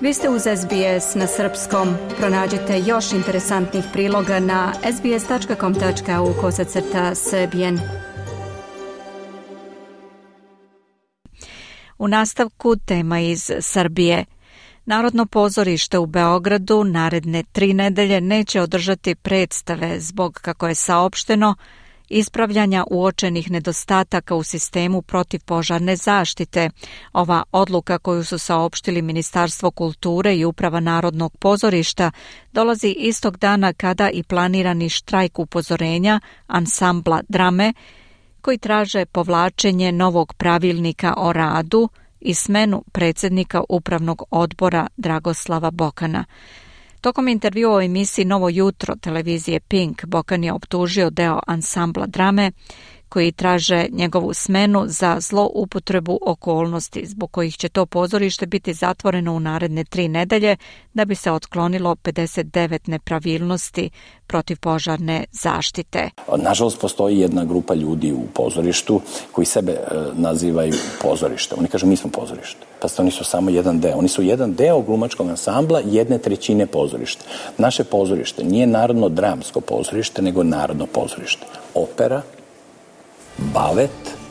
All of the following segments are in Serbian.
Vi ste uz SBS na srpskom. Pronađite još interesantnih priloga na sbs.com.au/srbijen. U nastavku tema iz Srbije. Narodno pozorište u Beogradu naredne 3 nedelje neće održati predstave zbog, kako je saopšteno, ispravljanja uočenih nedostataka u sistemu protivpožarne zaštite. Ova odluka koju su saopštili Ministarstvo kulture i Uprava Narodnog pozorišta dolazi istog dana kada i planirani štrajk upozorenja ansambla drame koji traže povlačenje novog pravilnika o radu i smenu predsjednika Upravnog odbora Dragoslava Bokana. Tokom intervjua u emisiji Novo jutro televizije Pink, Bokan je optužio deo ansambla drame koji traže njegovu smenu za zloupotrebu okolnosti, zbog kojih će to pozorište biti zatvoreno u naredne 3 nedelje da bi se otklonilo 59 nepravilnosti protivpožarne zaštite. Nažalost, postoji jedna grupa ljudi u pozorištu koji sebe nazivaju pozorište. Oni kažu mi smo pozorište. Pa oni su samo jedan deo. Oni su jedan deo glumačkog ansambla 1/3 pozorišta. Naše pozorište nije narodno dramsko pozorište, nego narodno pozorište. Opera, balet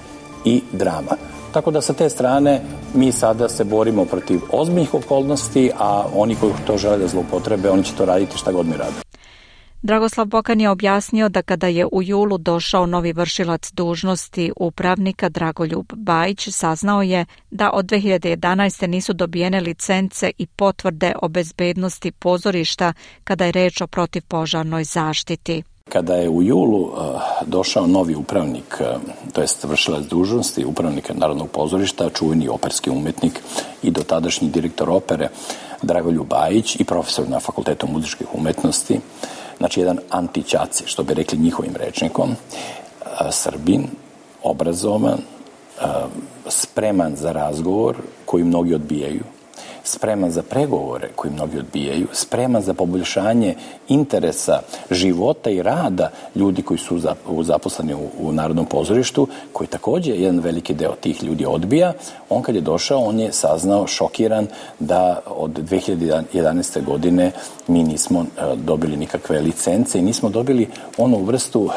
i drama. Tako da sa te strane mi sada se borimo protiv ozbiljnih okolnosti, a oni koji to žele da zloupotrebe, oni će to raditi šta god mi rade. Dragoslav Bokan je objasnio da kada je u julu došao novi vršilac dužnosti upravnika Dragoljub Bajić, saznao je da od 2011. nisu dobijene licence i potvrde o bezbednosti pozorišta kada je reč o protivpožarnoj zaštiti. Kada je u julu došao novi upravnik, to jest vršilac dužnosti upravnika Narodnog pozorišta, čuveni operski umetnik i dotadašnji direktor opere Dragoljub Bajić i profesor na Fakultetu muzičkih umetnosti, znači jedan antićaci, što bi rekli njihovim rečnikom, Srbin, obrazovan, spreman za razgovor koji mnogi odbijaju, spreman za pregovore koji mnogi odbijaju, spreman za poboljšanje interesa života i rada ljudi koji su zaposleni u Narodnom pozorištu, koji također jedan veliki deo tih ljudi odbija. On kad je došao, on je saznao, šokiran, da od 2011. godine mi nismo dobili nikakve licence i nismo dobili onu vrstu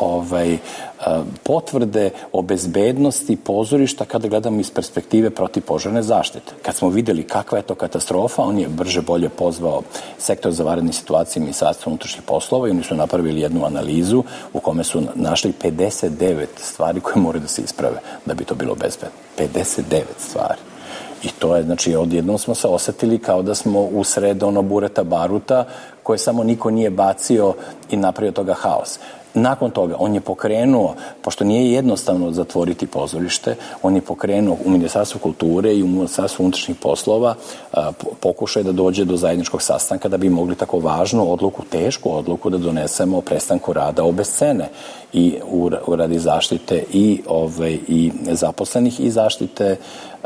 potvrde o bezbednosti pozorišta kada gledamo iz perspektive protivpožarne zaštite. Kad smo vidjeli kakva je to katastrofa, on je brže bolje pozvao sektor za vanredne situacije Ministarstva unutrašnjih poslova i oni su napravili jednu analizu u kome su našli 59 stvari koje moraju da se isprave da bi to bilo bezbedno. 59 stvari. I to je, znači, odjednom smo se osetili kao da smo usred bureta baruta koje samo niko nije bacio i napravio toga haos. Nakon toga on je pokrenuo, pošto nije jednostavno zatvoriti pozorište, on je pokrenuo u Ministarstvu kulture i u Ministarstvu unutrašnjih poslova pokušaj da dođe do zajedničkog sastanka da bi mogli tako važnu odluku, tešku odluku da donesemo o prestanku rada obe scene i radi zaštite i zaposlenih i zaštite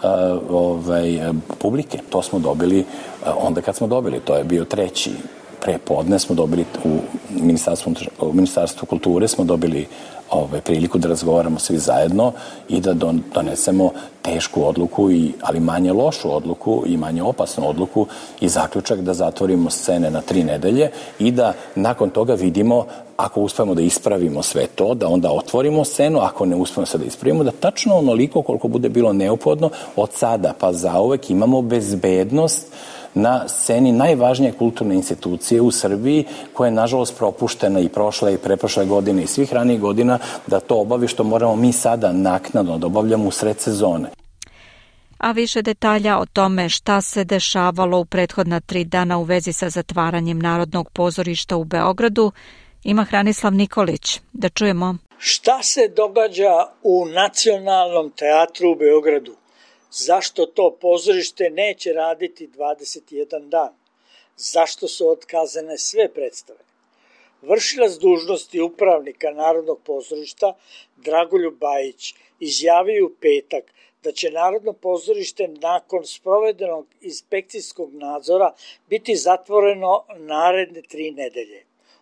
publike. To smo dobili onda kad smo dobili, to je bio 3. prepodne smo dobili u Ministarstvu kulture smo dobili priliku da razgovaramo svi zajedno i da donesemo tešku odluku, ali manje lošu odluku i manje opasnu odluku i zaključak da zatvorimo scene na 3 nedelje i da nakon toga vidimo, ako uspemo da ispravimo sve to, da onda otvorimo scenu, ako ne uspemo sve da ispravimo, da tačno onoliko koliko bude bilo neophodno od sada pa zauvek imamo bezbednost na sceni najvažnije kulturne institucije u Srbiji, koja je nažalost propuštena i prošle i preprošle godine i svih ranijih godina, da to obavi što moramo mi sada naknadno da obavljamo u sred sezone. A više detalja o tome šta se dešavalo u prethodna 3 dana u vezi sa zatvaranjem Narodnog pozorišta u Beogradu ima Hranislav Nikolić. Da čujemo. Šta se događa u Nacionalnom teatru u Beogradu? Zašto to pozorište neće raditi 21 dan? Zašto su otkazane sve predstave? Vršilac dužnosti upravnika Narodnog pozorišta Dragoljub Bajić izjavio u petak da će Narodno pozorište nakon sprovedenog inspekcijskog nadzora biti zatvoreno naredne 3 nedelje.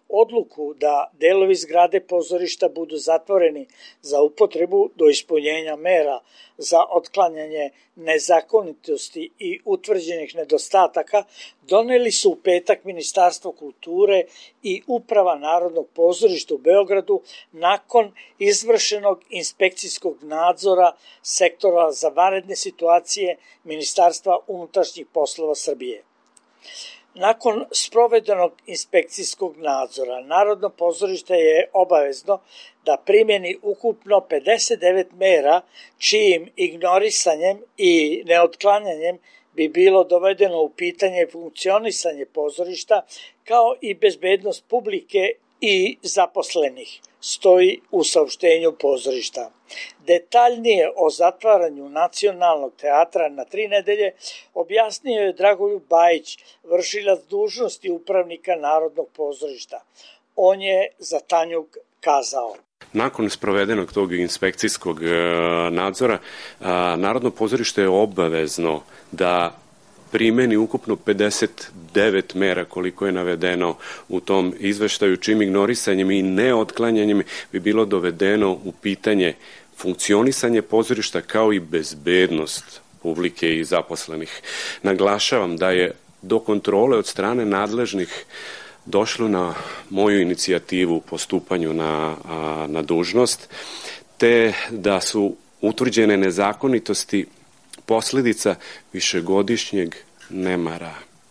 odluku da delovi zgrade pozorišta budu zatvoreni za upotrebu do ispunjenja mera za otklanjanje nezakonitosti i utvrđenih nedostataka doneli su u petak Ministarstvo kulture i Uprava Narodnog pozorišta u Beogradu nakon izvršenog inspekcijskog nadzora Sektora za vanredne situacije Ministarstva unutrašnjih poslova Srbije. Nakon sprovedenog inspekcijskog nadzora, Narodno pozorište je obavezno da primjeni ukupno 59 mera, čijim ignorisanjem i neotklanjanjem bi bilo dovedeno u pitanje funkcionisanje pozorišta, kao i bezbednost publike i zaposlenih, stoji u saopštenju pozorišta. Detaljnije o zatvaranju Nacionalnog teatra na 3 nedelje objasnio je Dragoljub Bajić, vršilac dužnosti upravnika Narodnog pozorišta. On je za Tanjug kazao: Nakon sprovedenog tog inspekcijskog nadzora, Narodno pozorište je obavezno da primeni ukupno 59 mera koliko je navedeno u tom izveštaju, čim ignorisanjem i neotklanjanjem bi bilo dovedeno u pitanje funkcionisanje pozorišta kao i bezbednost publike i zaposlenih. Naglašavam da je do kontrole od strane nadležnih došlo na moju inicijativu po stupanju na dužnost, te da su utvrđene nezakonitosti posljedica višegodišnjeg nemara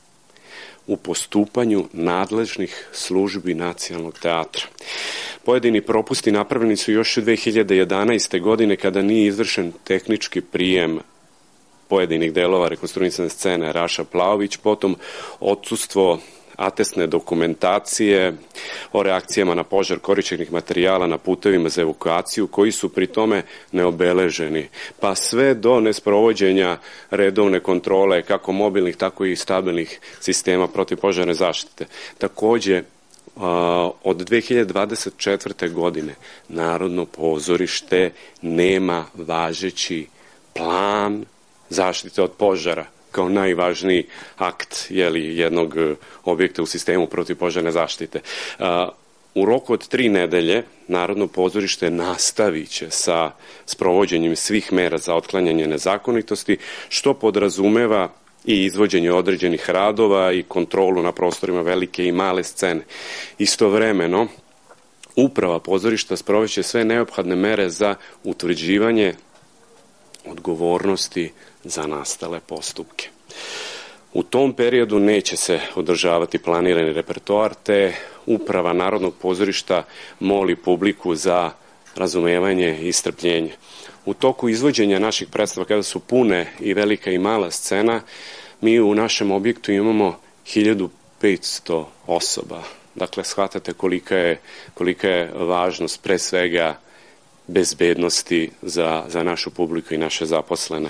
u postupanju nadležnih službi Nacionalnog teatra. Pojedini propusti napravljeni su još 2011. godine kada nije izvršen tehnički prijem pojedinih delova rekonstruisane scene Raša Plaović, potom odsustvo atestne dokumentacije o reakcijama na požar korišćenih materijala na putevima za evakuaciju koji su pri tome neobeleženi, pa sve do nesprovođenja redovne kontrole kako mobilnih tako i stabilnih sistema protivpožarne zaštite. Takođe, od 2024. godine Narodno pozorište nema važeći plan zaštite od požara kao najvažniji akt jednog objekta u sistemu protivpožarne zaštite. U roku od 3 nedelje Narodno pozorište nastavit će sa sprovođenjem svih mera za otklanjanje nezakonitosti, što podrazumeva i izvođenje određenih radova i kontrolu na prostorima velike i male scene. Istovremeno, Uprava pozorišta sproveće sve neophodne mere za utvrđivanje odgovornosti za nastale postupke. U tom periodu neće se održavati planirani repertoar, te Uprava Narodnog pozorišta moli publiku za razumevanje i strpljenje. U toku izvođenja naših predstava, kada su pune i velika i mala scena, mi u našem objektu imamo 1500 osoba. Dakle, shvatate kolika je važnost pre svega bezbednosti za našu publiku i naše zaposlene.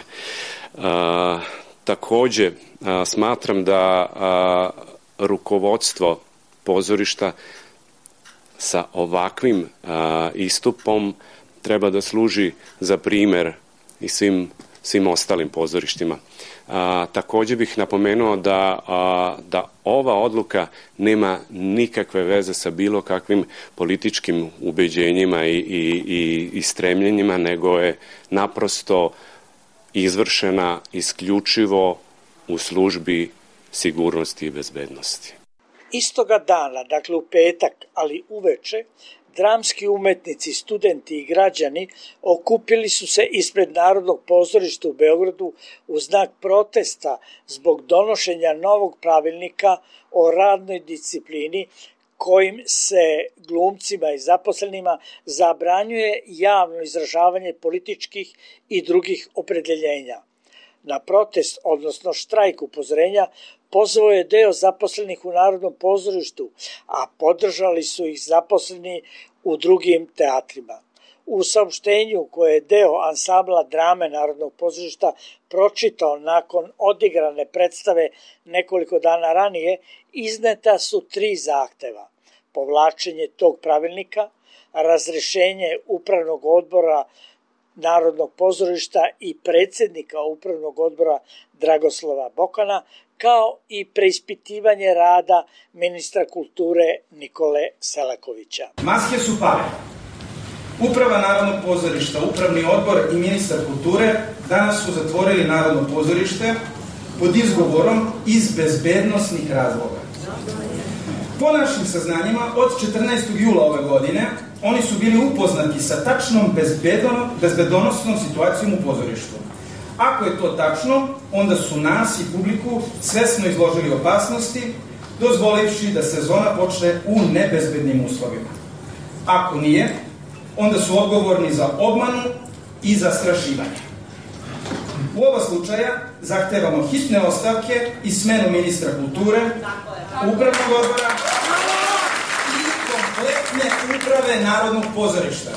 Takođe, smatram da rukovodstvo pozorišta sa ovakvim istupom treba da služi za primer i svim ostalim pozorištima. Takođe bih napomenuo da ova odluka nema nikakve veze sa bilo kakvim političkim ubeđenjima i stremljenjima, nego je naprosto izvršena isključivo u službi sigurnosti i bezbednosti. Istoga dana, dakle u petak, ali uveče, dramski umetnici, studenti i građani okupili su se ispred Narodnog pozorišta u Beogradu u znak protesta zbog donošenja novog pravilnika o radnoj disciplini kojim se glumcima i zaposlenima zabranjuje javno izražavanje političkih i drugih opredeljenja. Na protest, odnosno štrajk upozorenja, pozvao je deo zaposlenih u Narodnom pozorištu, a podržali su ih zaposleni u drugim teatrima. U saopštenju koje je deo ansambla drame Narodnog pozorišta pročitao nakon odigrane predstave nekoliko dana ranije, izneta su 3 zahteva: povlačenje tog pravilnika, razrešenje upravnog odbora Narodnog pozorišta i predsjednika upravnog odbora Dragoslava Bokana, kao i preispitivanje rada ministra kulture Nikole Selakovića. Maske su pale. Uprava Narodnog pozorišta, Upravni odbor i ministar kulture danas su zatvorili Narodno pozorište pod izgovorom iz bezbednosnih razloga. Po našim saznanjima, od 14. jula ove godine, oni su bili upoznati sa tačnom bezbedonosnom situacijom u pozorištu. Ako je to tačno, onda su nas i publiku svesno izložili opasnosti, dozvolivši da sezona počne u nebezbednim uslovima. Ako nije, onda su odgovorni za obmanu i zastrašivanje. U oba slučaja zahtevamo hitne ostavke i smenu ministra kulture, upravnog odbora i kompletne uprave Narodnog pozorišta.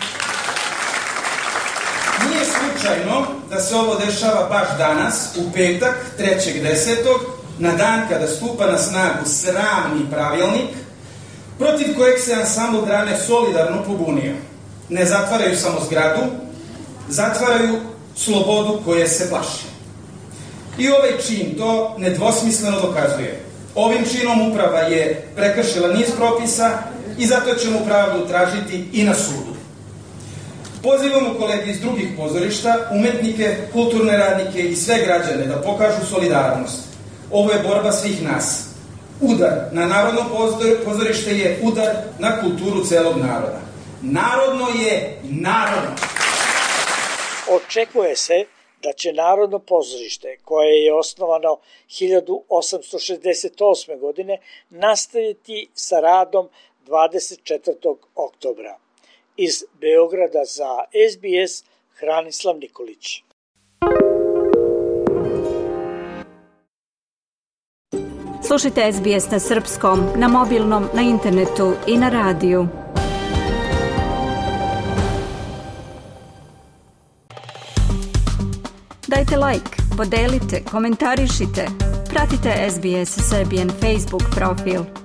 Nije slučajno da se ovo dešava baš danas, u petak, 3.10., na dan kada stupa na snagu sramni pravilnik, protiv kojeg se ansambl drame solidarno pobunio. Ne zatvaraju samo zgradu, zatvaraju slobodu koje se plaši. I ovaj čin to nedvosmisleno dokazuje. Ovim činom uprava je prekršila niz propisa i zato ćemo pravdu tražiti i na sudu. Pozivamo kolege iz drugih pozorišta, umetnike, kulturne radnike i sve građane da pokažu solidarnost. Ovo je borba svih nas. Udar na Narodno pozorište je udar na kulturu celog naroda. Narodno je narodno. Očekuje se da će Narodno pozorište, koje je osnovano 1868. godine, nastaviti sa radom 24. oktobra. Iz Beograda za SBS, Hranislav Nikolić. Slušajte SBS na srpskom, na mobilnom, na internetu i na radiju. Dajte like, podelite, komentarišite. Pratite SBS Serbian Facebook profil.